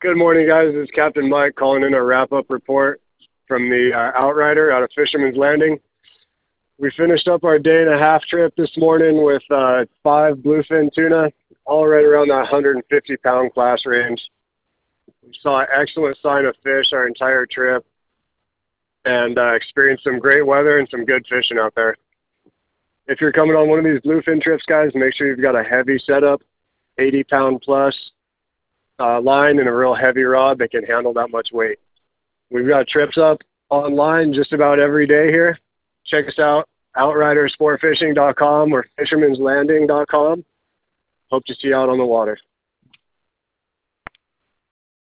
Good morning, guys. This is Captain Mike calling in a wrap-up report from the Outrider out of Fisherman's Landing. We finished up our day-and-a-half trip this morning with 5 bluefin tuna, all right around that 150-pound class range. We saw an excellent sign of fish our entire trip and experienced some great weather and some good fishing out there. If you're coming on one of these bluefin trips, guys, make sure you've got a heavy setup, 80-pound plus line and a real heavy rod that can handle that much weight. We've got trips up online just about every day here. Check us out, outridersportfishing.com or fishermanslanding.com. Hope to see you out on the water.